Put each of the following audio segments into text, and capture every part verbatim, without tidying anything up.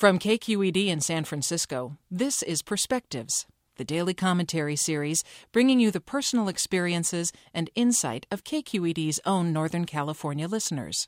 From K Q E D in San Francisco, this is Perspectives, the daily commentary series bringing you the personal experiences and insight of K Q E D's own Northern California listeners.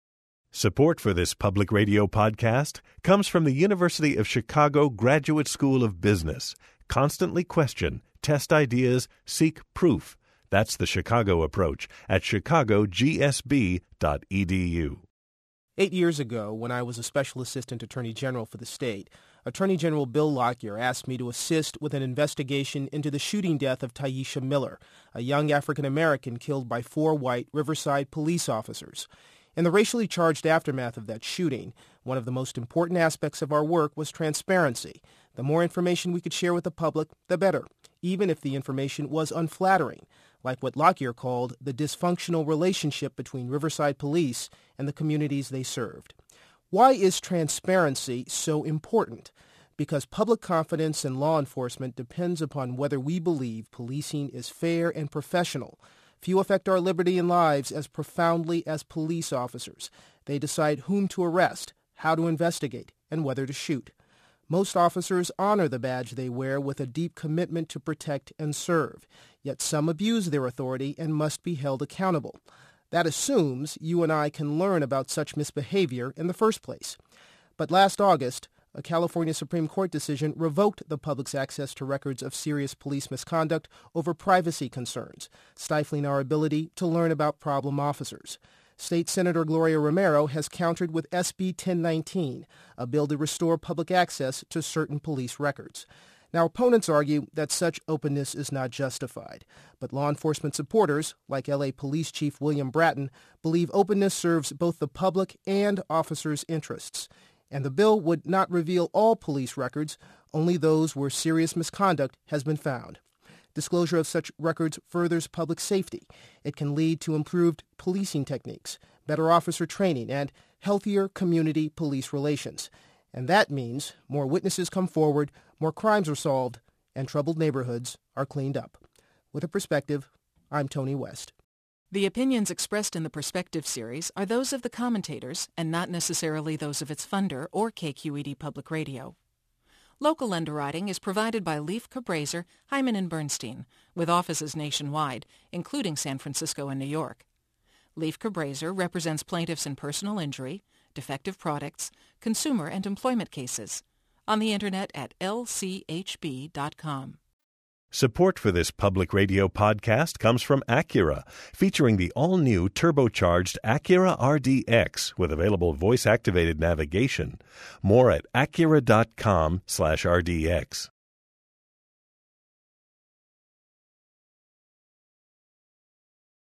Support for this public radio podcast comes from the University of Chicago Graduate School of Business. Constantly question, test ideas, seek proof. That's the Chicago approach at chicago g s b dot e d u. Eight years ago, when I was a Special Assistant Attorney General for the state, Attorney General Bill Lockyer asked me to assist with an investigation into the shooting death of Tyisha Miller, a young African-American killed by four white Riverside police officers. In the racially charged aftermath of that shooting, one of the most important aspects of our work was transparency. The more information we could share with the public, the better, even if the information was unflattering, like what Lockyer called the dysfunctional relationship between Riverside Police and the communities they served. Why is transparency so important? Because public confidence in law enforcement depends upon whether we believe policing is fair and professional. Few affect our liberty and lives as profoundly as police officers. They decide whom to arrest, how to investigate, and whether to shoot. Most officers honor the badge they wear with a deep commitment to protect and serve, yet some abuse their authority and must be held accountable. That assumes you and I can learn about such misbehavior in the first place. But last August, a California Supreme Court decision revoked the public's access to records of serious police misconduct over privacy concerns, stifling our ability to learn about problem officers. State Senator Gloria Romero has countered with S B ten nineteen, a bill to restore public access to certain police records. Now, opponents argue that such openness is not justified, but law enforcement supporters, like L A Police Chief William Bratton, believe openness serves both the public and officers' interests. And the bill would not reveal all police records, only those where serious misconduct has been found. Disclosure of such records furthers public safety. It can lead to improved policing techniques, better officer training, and healthier community police relations. And that means more witnesses come forward, more crimes are solved, and troubled neighborhoods are cleaned up. With a Perspective, I'm Tony West. The opinions expressed in the Perspective series are those of the commentators and not necessarily those of its funder or K Q E D Public Radio. Local underwriting is provided by Leif Cabraser, Hyman and Bernstein, with offices nationwide, including San Francisco and New York. Leif Cabraser represents plaintiffs in personal injury, defective products, consumer and employment cases. On the Internet at l c h b dot com. Support for this public radio podcast comes from Acura, featuring the all-new turbocharged Acura R D X with available voice-activated navigation. More at acura dot com slash R D X.